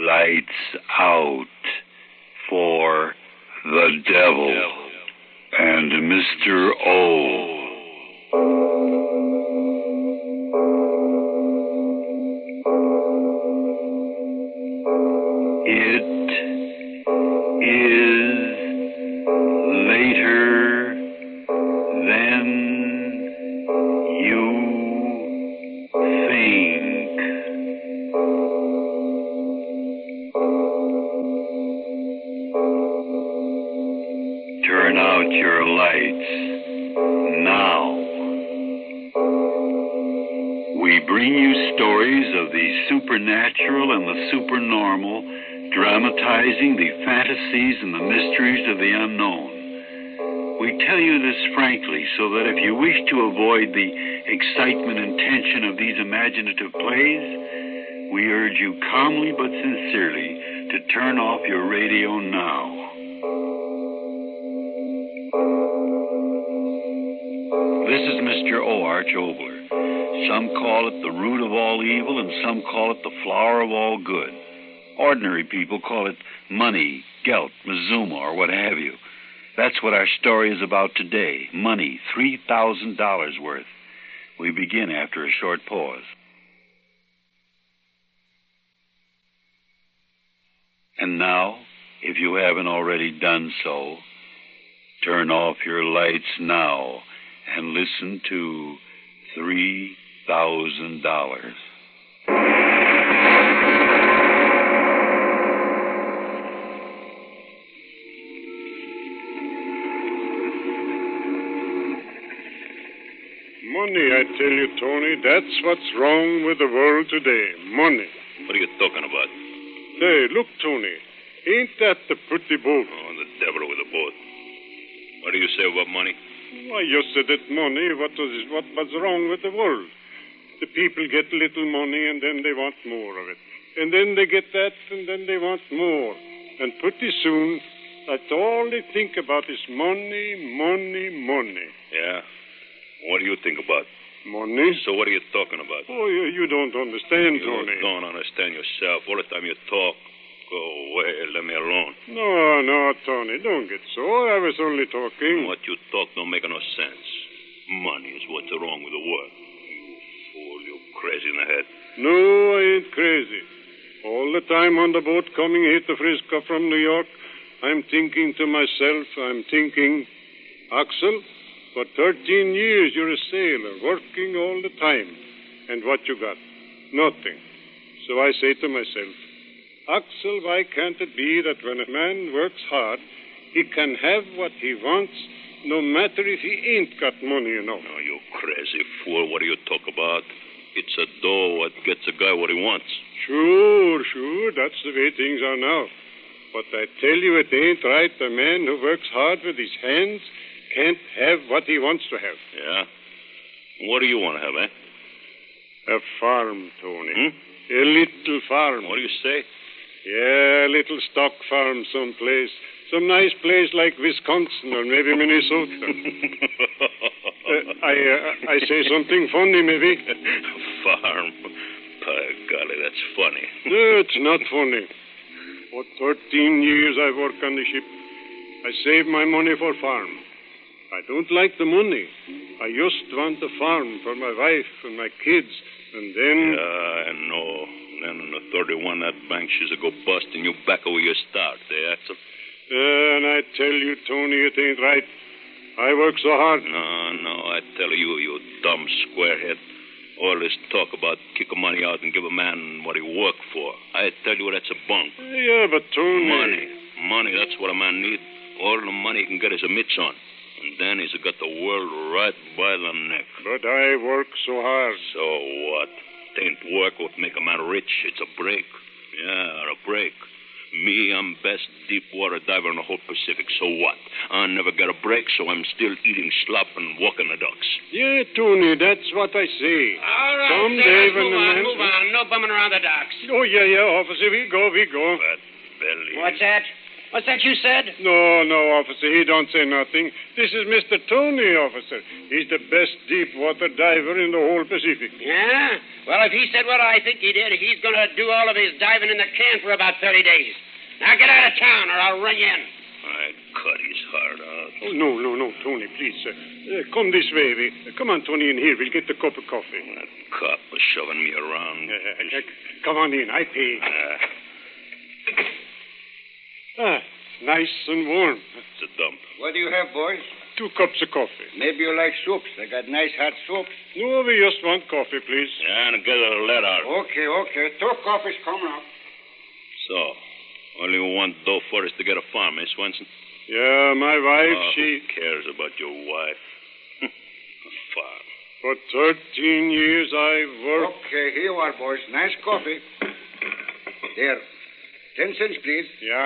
Lights out for the devil and Mr. O. It is later than you think. Turn out your lights now. We bring you stories of the supernatural and the supernormal, dramatizing the fantasies and the mysteries of the unknown. We tell you this frankly so that if you wish to avoid the excitement and tension of these imaginative plays, we urge you calmly but sincerely to turn off your radio now. This is Mr. O. Arch Obler. Some call it the root of all evil, and some call it the flower of all good. Ordinary people call it money, gelt, mazuma, or what have you. That's what our story is about today. Money, $3,000 worth. We begin after a short pause. And now, if you haven't already done so, turn off your lights now and listen to $3,000. Money, I tell you, Tony, that's what's wrong with the world today. Money. What are you talking about? Hey, look, Tony. Ain't that the pretty boat? Oh, the devil with a boat. What do you say about money? Why, you said that money, what was wrong with the world? The people get little money, and then they want more of it. And then they get that, and then they want more. And pretty soon, that's all they think about is money, money, money. Yeah? What do you think about? Money? So what are you talking about? Oh, you don't understand, Tony. You don't understand yourself. All the time you talk, go away, let me alone. No, Tony, don't get so. I was only talking. What you talk don't make no sense. Money is what's wrong with the world. You fool, you crazy in the head. No, I ain't crazy. All the time on the boat coming here to Frisco from New York, I'm thinking to myself, Axel, for 13 years you're a sailor, working all the time. And what you got? Nothing. So I say to myself, Axel, why can't it be that when a man works hard, he can have what he wants, no matter if he ain't got money enough? No, you crazy fool. What do you talk about? It's a dough what gets a guy what he wants. Sure. That's the way things are now. But I tell you, it ain't right. A man who works hard with his hands can't have what he wants to have. Yeah? What do you want to have, eh? A farm, Tony. A little farm. What do you say? Yeah, a little stock farm someplace. Some nice place like Wisconsin or maybe Minnesota. I say something funny, maybe. Farm. By golly, that's funny. No, it's not funny. For 13 years I work on the ship. I save my money for farm. I don't like the money. I just want a farm for my wife and my kids. And then... Yeah, I know. Then on the 31, that bank she's a go bust and you back where you start. That's a... and I tell you, Tony, it ain't right. I work so hard. No, I tell you, you dumb squarehead. All this talk about kick money out and give a man what he worked for. I tell you, that's a bunk. Yeah, but Tony... Money, that's what a man needs. All the money he can get is a mitts on. And then he's got the world right by the neck. But I work so hard. So what? It ain't work what make a man rich. It's a break. Yeah, a break. Me, I'm best deep water diver in the whole Pacific. So what? I never get a break, so I'm still eating slop and walking the ducks. Yeah, Tony, that's what I say. All right, Someday when move on. No bumming around the docks. Oh, yeah, officer, we go. Fat belly. What's that? What's that you said? No, officer. He don't say nothing. This is Mr. Tony, officer. He's the best deep water diver in the whole Pacific. Yeah? Well, if he said what I think he did, he's going to do all of his diving in the can for about 30 days. Now get out of town or I'll run you in. I cut his heart out. Oh, no, Tony, please. Come this way. Come on, Tony, in here. We'll get the cup of coffee. That cop was shoving me around. Come on in. I pay. Nice and warm. It's a dump. What do you have, boys? 2 cups of coffee. Maybe you like soups. I got nice hot soups. No, we just want coffee, please. Yeah, and get a let out. Okay. 2 coffees coming up. So, all you want dough for is to get a farm, eh, Swenson? Yeah, my wife, Who cares about your wife? A farm. For 13 years I've worked. Okay, here you are, boys. Nice coffee. There. 10 cents, please. Yeah.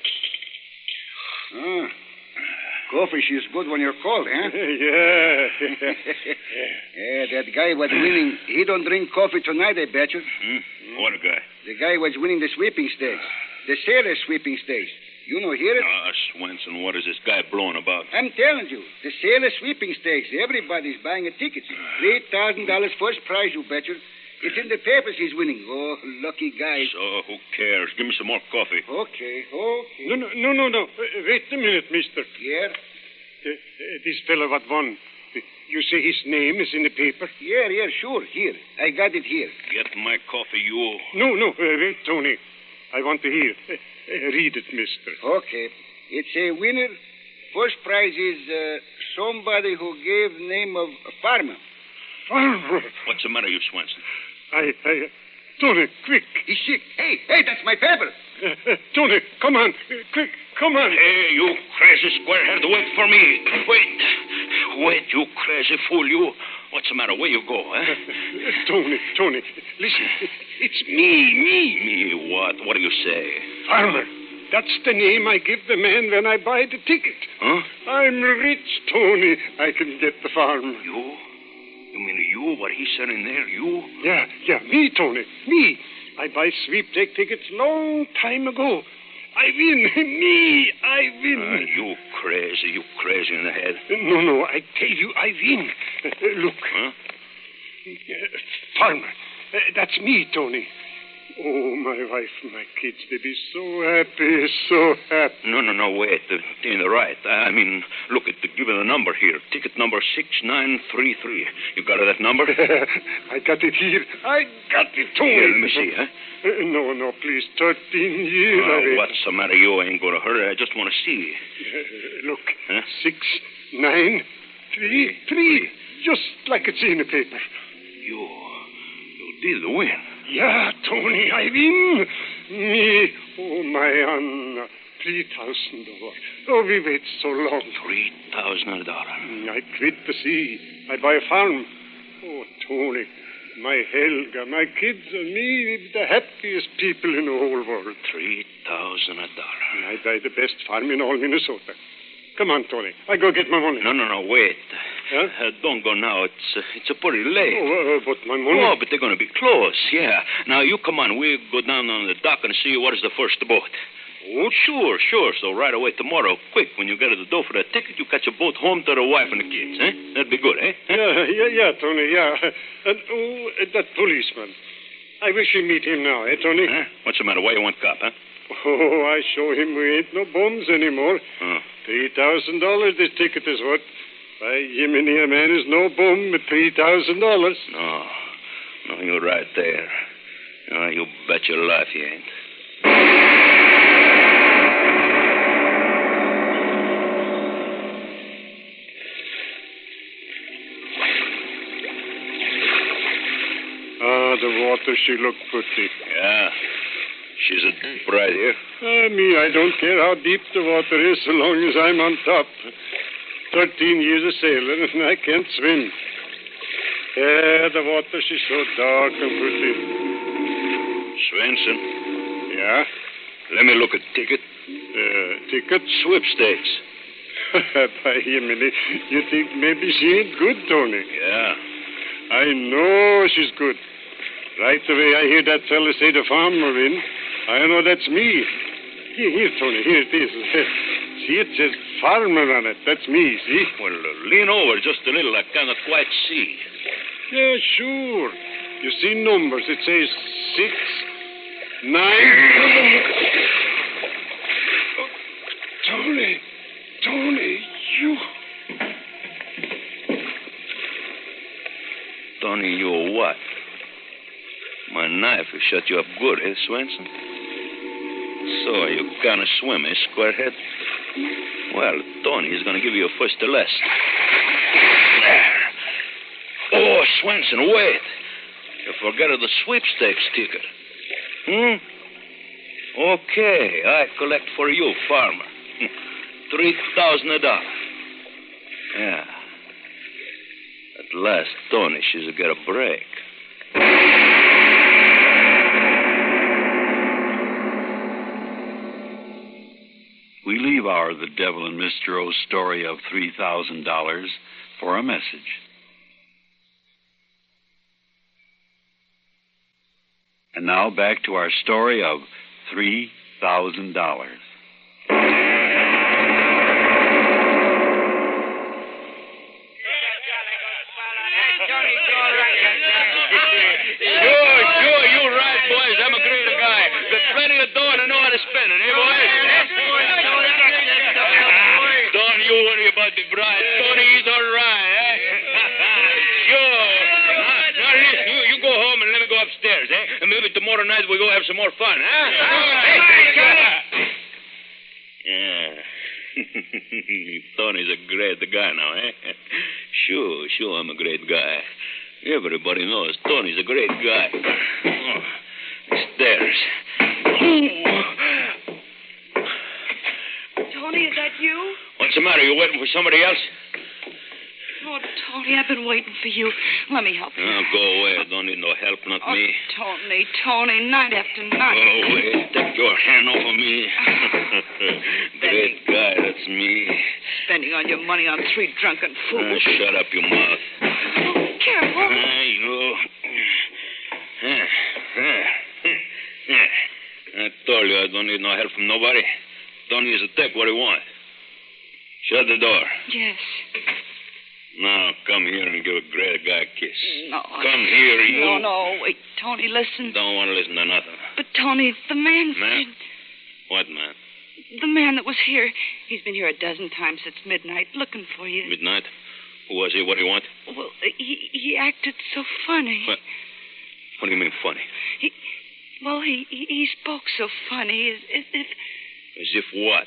Coffee, she's good when you're cold, huh? Yeah. That guy was winning. He don't drink coffee tonight, I bet you. What a guy. The guy was winning the sweeping stakes. The sailor sweeping stakes. You know, hear it? Swenson, what is this guy blowing about? I'm telling you, the sailor sweeping stakes. Everybody's buying a ticket. $3,000 first prize, you betcha. It's in the papers he's winning. Oh, lucky guy. So, who cares? Give me some more coffee. Okay. No. Wait a minute, mister. Yeah? This fellow what won. You say his name is in the paper? Yeah, sure. Here. I got it here. Get my coffee, you. No. Wait, Tony. I want to hear. Read it, mister. Okay. It's a winner. First prize is somebody who gave name of farmer. Farmer? What's the matter, you Swenson? Tony, quick. He's sick. Hey, that's my paper. Tony, come on. Quick, come on. Hey, you crazy squarehead, wait for me. Wait, you crazy fool, you. What's the matter? Where you go, huh? Tony, listen. It's me. Me, what? What do you say? Farmer. That's the name I give the man when I buy the ticket. Huh? I'm rich, Tony. I can get the farm. You? You mean you? What he said in there? You? Yeah, me, Tony. Me. I buy sweepstake tickets long time ago. I win. I win. You crazy in the head. No, I tell you, I win. Look. Huh? Farmer. That's me, Tony. Oh, my wife, my kids, they be so happy, so happy. No, wait. In the right. I mean, look, give it a number here. Ticket number 6933. You got that number? I got it here. I got it, Tony. Yeah, let me see, huh? No, please. 13 years. What's the matter? You ain't going to hurry. I just want to see. Look. Huh? 6, 9, 3. Just like it's in the paper. You did win. Yeah, Tony, I win. Me, oh, my Anna, $3,000. Oh, we wait so long. $3,000. I quit the sea. I buy a farm. Oh, Tony, my Helga, my kids and me, the happiest people in the whole world. $3,000. I buy the best farm in all Minnesota. Come on, Tony. I go get my money. No, wait. Huh? Don't go now. It's pretty late. Oh, but my money... Oh, but they're going to be close, yeah. Now, you come on. We'll go down on the dock and see what is the first boat. Oh, sure. So right away tomorrow, quick, when you get the dough for that ticket, you catch a boat home to the wife and the kids, eh? That'd be good, eh? Yeah, Tony, yeah. And, that policeman. I wish you meet him now, eh, Tony? Huh? What's the matter? Why you want cop, huh? Oh, I show him we ain't no bums anymore. Oh. $3,000 this ticket is worth. By Jiminy, a man is no bum with $3,000. No, you're right there. Oh, you bet your life you ain't. The water, she looked pretty. Yeah. She's a deep right here. Me, I don't care how deep the water is so long as I'm on top. 13 years a sailor, and I can't swim. Yeah, the water, she's so dark and pretty. Swenson. Yeah? Let me look at ticket. Ticket? Sweepstakes. By Jiminy, you think maybe she ain't good, Tony? Yeah. I know she's good. Right away I hear that fella say the farmer win. I know that's me. Here, Tony, here it is. See, it says farmer on it. That's me, see? Well, lean over just a little. I cannot quite see. Yeah, sure. You see numbers. It says 6, 9... Tony, you... Tony, you what? My knife has shut you up good, eh, Swenson? So you can't swim, eh, squarehead? Well, Tony is going to give you a first lesson. There. Oh, Swenson, wait. You forgot the sweepstakes ticket. Okay, I collect for you, farmer. $3,000. Yeah. At last, Tony, she's got a break. We leave our The Devil and Mr. O story of $3,000 for a message. And now back to our story of $3,000. Sure, you're right, boys. I'm a great guy. Got plenty of dough and I know how to spend it, eh, boys? Don't you worry about the bride. Tony, he's all right, eh? Sure. Now, listen, you go home and let me go upstairs, eh? And maybe tomorrow night we'll go have some more fun, huh? Yeah. Tony's a great guy now, eh? Sure, I'm a great guy. Everybody knows Tony's a great guy. Oh, stairs. Tony, is that you? What's the matter? You waiting for somebody else? Oh, Tony, I've been waiting for you. Let me help you. Oh, go away. I don't need no help, not me. Tony, night after night. Go away. Take your hand off of me. Great guy, that's me. Spending all your money on 3 drunken fools. Shut up, your mouth. Oh, careful. I told you I don't need no help from nobody. Tony is to take what he wants. Shut the door. Yes. Now, come here and give a great guy a kiss. No. Come here, you. No. Wait, Tony, listen. Don't want to listen to nothing. But, Tony, the man Man? said... What man? The man that was here. He's been here a dozen times since midnight looking for you. Midnight? Who was he? What do you want? Well, he acted so funny. What do you mean, funny? He spoke so funny, as if... As if what?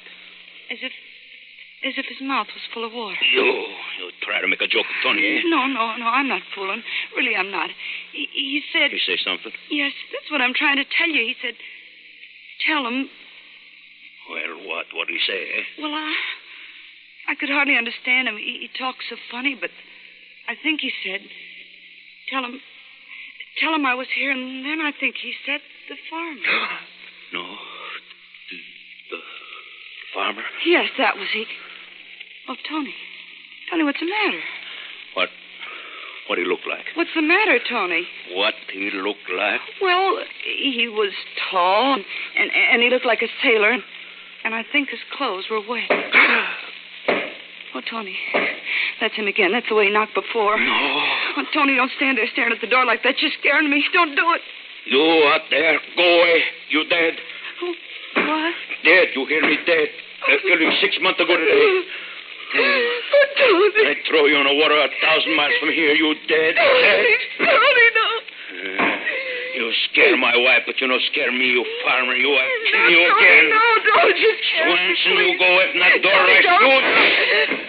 As if his mouth was full of water. You try to make a joke of Tony, eh? No, I'm not fooling. Really, I'm not. He said... You say something? Yes, that's what I'm trying to tell you. He said, tell him... Well, what? What did he say, eh? Well, I could hardly understand him. He talked so funny, but I think he said, tell him I was here, and then I think he said the farmer. No, the farmer? Yes, that was he. Oh, Tony, what's the matter? What he look like? What's the matter, Tony? What he look like? Well, he was tall, and he looked like a sailor, and I think his clothes were wet. Oh, Tony, that's him again. That's the way he knocked before. No. Oh, Tony, don't stand there staring at the door like that. You're scaring me. Don't do it. You out there, go away. You dead. Oh, what? Dead, you hear me, dead. I killed him 6 months ago today. Oh, Tony. I throw you in the water 1,000 miles from here. You dead. Tony, no. You scare my wife, but you don't scare me, you farmer. You, I kill you again. No, don't you scare me. Swenson, you go away from that door. I shoot.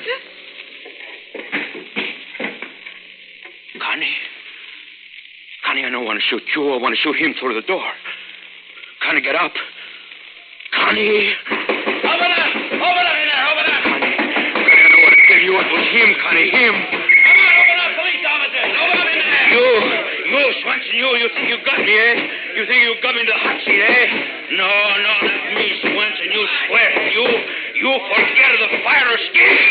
Connie, I don't want to shoot you. I want to shoot him through the door. Connie, get up. Connie. Over there. Connie, I don't want to kill you. It was him, Connie, him. Come on, open up, police officer. Open up in there. You, Swenson, you think you got me, eh? You think you got me in the hot seat, eh? No, not me, Swenson. You swear. You forget the fire escape.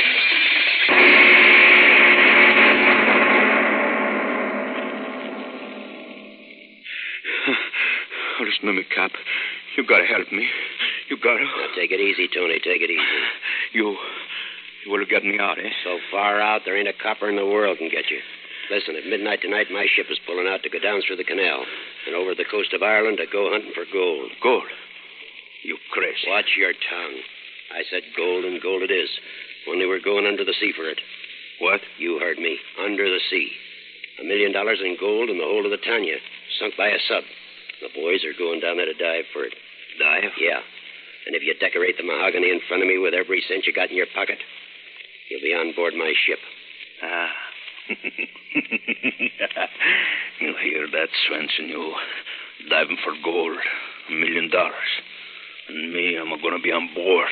Listen to me, Cap. You gotta help me. You got her? Now, take it easy, Tony. Take it easy. You will get me out, eh? So far out, there ain't a copper in the world can get you. Listen, at midnight tonight, my ship is pulling out to go down through the canal and over the coast of Ireland to go hunting for gold. Gold? You crazy. Watch your tongue. I said gold, and gold it is. Only we're going under the sea for it. What? You heard me. Under the sea. $1 million in gold in the hold of the Tanya, sunk by a sub. The boys are going down there to dive for it. Dive? Yeah. And if you decorate the mahogany in front of me with every cent you got in your pocket, you'll be on board my ship. Ah. You hear that, Swenson? You diving for gold. $1 million. And me, I'm going to be on board.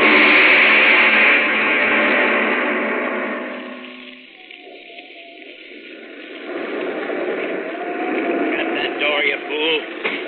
Got that door, you fool?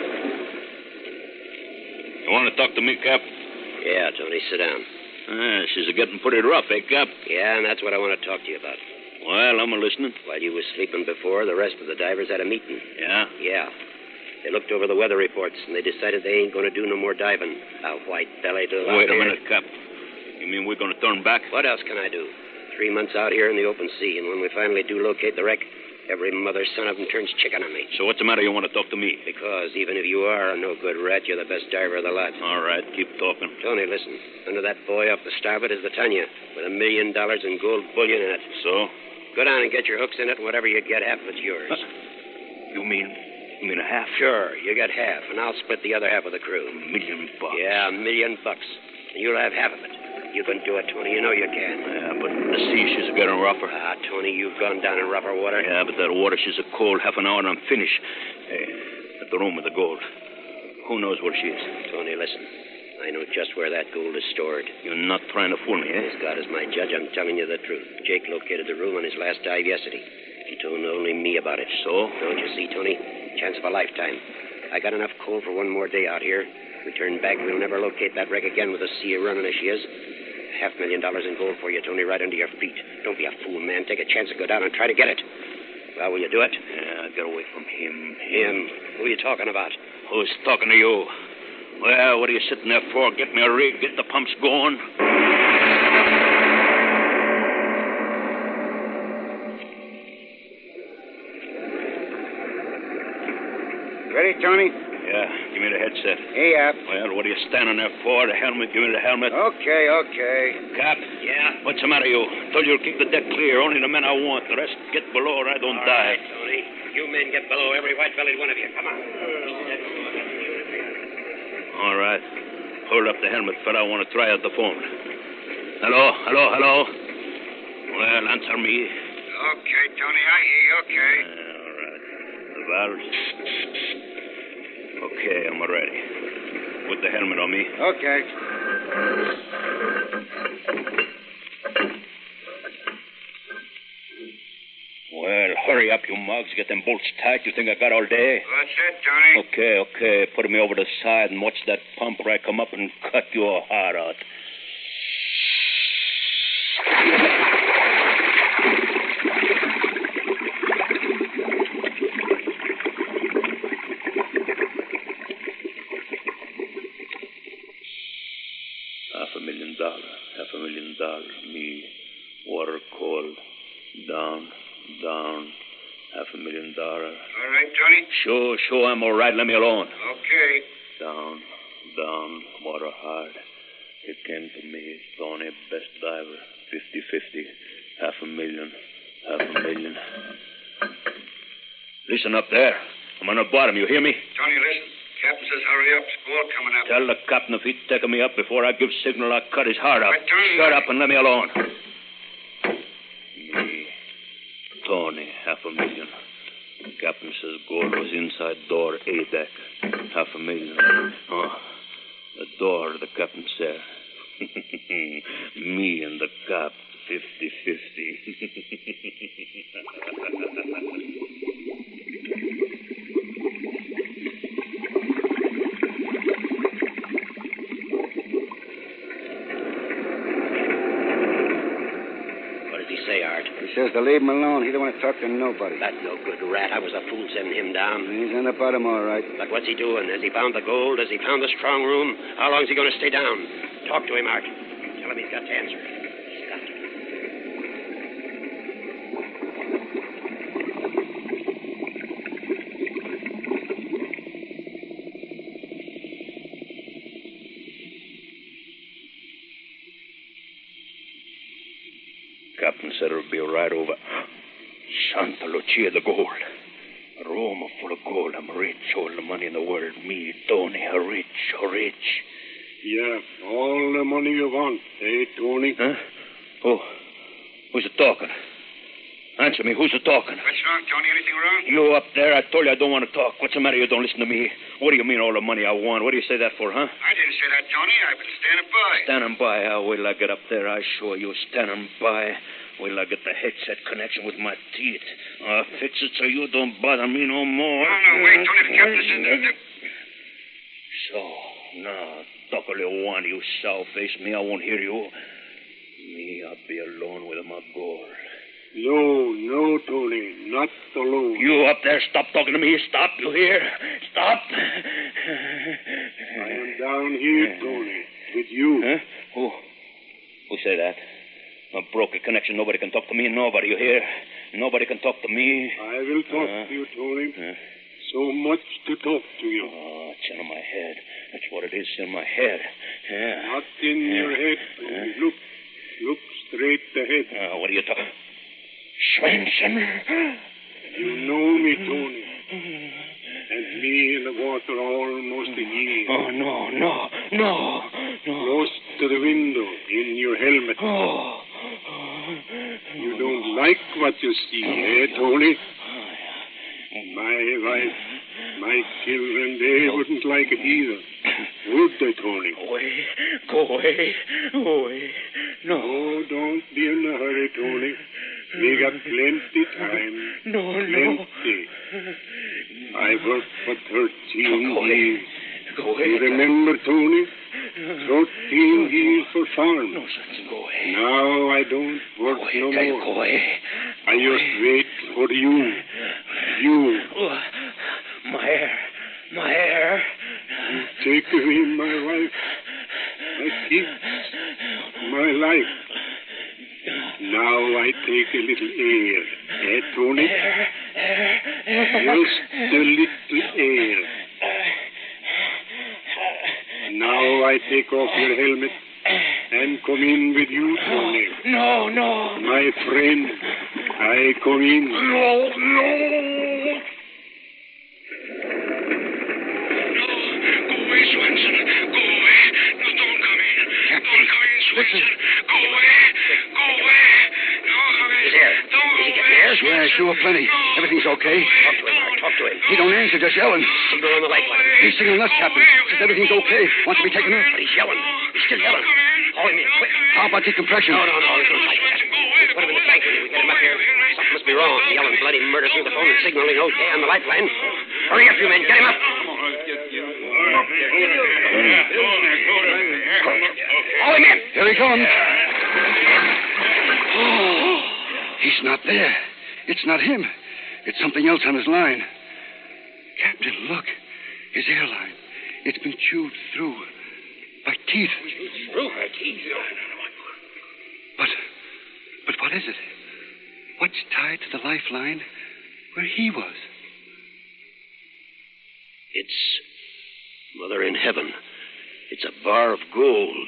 You want to talk to me, Cap? Yeah, Tony, sit down. She's getting pretty rough, eh, Cap? Yeah, and that's what I want to talk to you about. Well, I'm listening. While you was sleeping before, the rest of the divers had a meeting. Yeah? Yeah. They looked over the weather reports, and they decided they ain't going to do no more diving. A white-bellied little Wait a outfit. minute, Cap. You mean we're going to turn back? What else can I do? 3 months out here in the open sea, and when we finally do locate the wreck, every mother son of them turns chicken on me. So what's the matter? You want to talk to me? Because even if you are a no-good rat, you're the best diver of the lot. All right, keep talking. Tony, listen. Under that buoy off the starboard is the Tanya, with $1 million in gold bullion in it. So? Go down and get your hooks in it, and whatever you get, half of it's yours. You mean a half? Sure, you get half, and I'll split the other half with the crew. $1 million? Yeah, $1 million. And you'll have half of it. You can do it, Tony. You know you can. Yeah, but the sea, she's getting rougher. Ah, Tony, you've gone down in rougher water. Yeah, but that water, she's a cold half an hour and I'm finished. Hey, at the room with the gold. Who knows where she is? Tony, listen. I know just where that gold is stored. You're not trying to fool me, eh? As God is my judge, I'm telling you the truth. Jake located the room on his last dive yesterday. He told only me about it. So? Don't you see, Tony? Chance of a lifetime. I got enough coal for one more day out here. We turn back, we'll never locate that wreck again with the sea running as she is. $500,000 in gold for you, Tony, right under your feet. Don't be a fool, man. Take a chance and go down and try to get it. Well, will you do it? Yeah, get away from him. Him? Who are you talking about? Who's talking to you? Well, what are you sitting there for? Get me a rig, get the pumps going. Ready, Tony? Yeah, give me the headset. Hey, up. Well, what are you standing there for? The helmet? Give me the helmet. Okay. Cap? Yeah? What's the matter, you? Told you to keep the deck clear. Only the men I want. The rest get below or I don't All die. right, Tony. You men get below, every white-bellied one of you. Come on. All right. Hold up the helmet, fella. I want to try out the phone. Hello? Well, answer me. Okay, Tony, I hear you. Okay. All right. The valves? Okay, I'm ready. Put the helmet on me. Okay. Well, hurry up, you mugs. Get them bolts tight. You think I got all day? What's that, Tony? Okay. Put me over the side and watch that pump or I come up and cut your heart out. $500,000. Me, water cold, down. $500,000. All right, Tony? Sure, I'm all right. Let me alone. Okay. Down, water hard. It came to me, Tony, best diver, 50-50, $500,000. Listen up there. I'm on the bottom, you hear me? Tony, listen. Captain says hurry up. Squall coming up. Tell the captain if he's taking me up before I give signal, I'll cut his heart out. But, Tony... Shut up and let me alone. Me, Tony, $500,000. Captain says gold was inside door A deck. $500,000. Oh, the door, the captain said. Me and the cap, 50-50. Say, Art. He says to leave him alone. He don't want to talk to nobody. That no good rat. I was a fool sending him down. He's on the bottom, all right. But what's he doing? Has he found the gold? Has he found the strong room? How long's he going to stay down? Talk to him, Art. Tell him he's got to answer. He's got to. Captain said it would be a ride over. Santa Lucia, the gold. A room full of gold. I'm rich. All the money in the world. Me, Tony, rich. Yeah, all the money you want, eh, Tony? Huh? Oh, who's it talking? Answer me, who's it talking? What's wrong, Tony? Anything wrong? You up there, I told you I don't want to talk. What's the matter? You don't listen to me. What do you mean all the money I want? What do you say that for, huh? I didn't say that, Tony. I've been standing by. Standing by. Wait till I get up there. I show you standing by. Wait till I get the headset connection with my teeth. I'll fix it so you don't bother me no more. No, wait, Tony. The captain said... So, now, talk all you want, you sow-face. Me, I won't hear you. Me, I'll be alone with my gold. No, Tony, not alone. You up there, stop talking to me. Stop, you hear? Stop. I am down here, Tony, with you. Huh? Who said that? I broke a connection. Nobody can talk to me. Nobody, you hear? Nobody can talk to me. I will talk to you, Tony. So much to talk to you. Oh, it's in my head. That's what it is, in my head. Yeah. Not in your head, Tony. Look straight ahead. What are you talking? Swenson. You know me, Tony. And me in the water almost a year. Oh, no. Close to the window, in your helmet. Oh. You don't like what you see, eh, Tony? My wife, my children, they wouldn't like it either. Would they, Tony? Go away. No. Oh, don't be in a hurry, Tony. We got plenty time. No. Plenty. I worked for 13 years. Go away. You remember, Tony? 13 years for farm. No, Swenson, go away. Now I don't work no more. Go away. I just wait for you. You. Oh, my hair. You take away my wife, my kids, my life. Now I take a little air. Eh, Tony? Just a little air. Now I take off your helmet and come in with you, Tony. No. My friend, I come in. No. Go away, Swenson. Go away. No, don't come in. Don't come in, Swenson. Go away. No, come in. He's here. Don't go Is he away. getting air? Yeah, sure, plenty. Everything's okay. Talk to him, Art. Talk to him. He don't answer, just yelling. Signal on the lifeline. He's signaling us, Captain. Says everything's okay. Wants to be taken in. But he's yelling. He's still yelling. Haul him in, quick. How about decompression? No. There's no fight. We'll put him in the tank when we get him up here. Something must be wrong. Yelling bloody murder through the phone and signaling okay on the lifeline. Hurry up, you men. Get him up. Haul him in. Here he comes. Oh, he's not there. It's not him. It's something else on his line. Captain, look. His airline. It's been chewed through by teeth. Through her teeth. But what is it? What's tied to the lifeline where he was? It's Mother in Heaven. It's a bar of gold.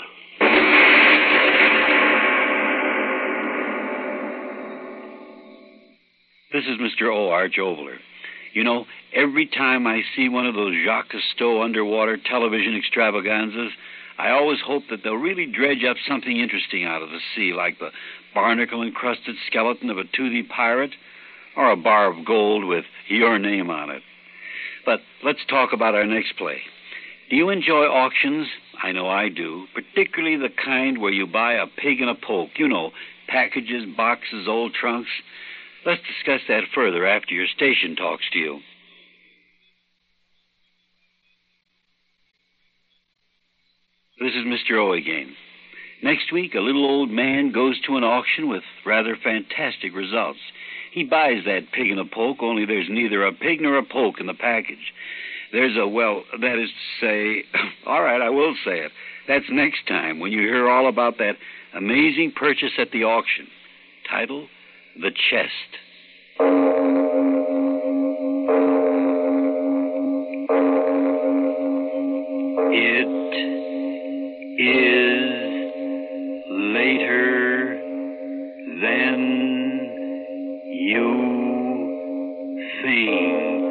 This is Mr. O. Arch Obler. You know, every time I see one of those Jacques Cousteau underwater television extravaganzas, I always hope that they'll really dredge up something interesting out of the sea, like the barnacle-encrusted skeleton of a toothy pirate, or a bar of gold with your name on it. But let's talk about our next play. Do you enjoy auctions? I know I do, particularly the kind where you buy a pig in a poke. You know, packages, boxes, old trunks. Let's discuss that further after your station talks to you. This is Mr. O again. Next week, a little old man goes to an auction with rather fantastic results. He buys that pig in a poke, only there's neither a pig nor a poke in the package. There's that is to say, all right, I will say it. That's next time when you hear all about that amazing purchase at the auction. Title, The Chest. It is later than you think.